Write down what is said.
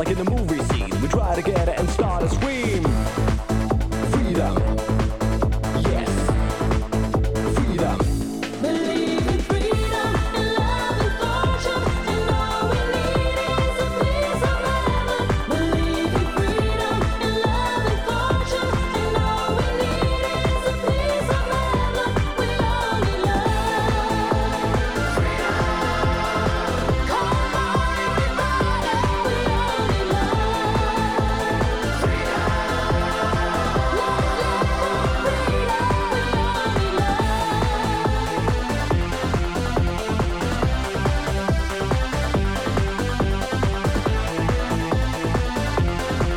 like in the movie scene. We try to get it and start a scream.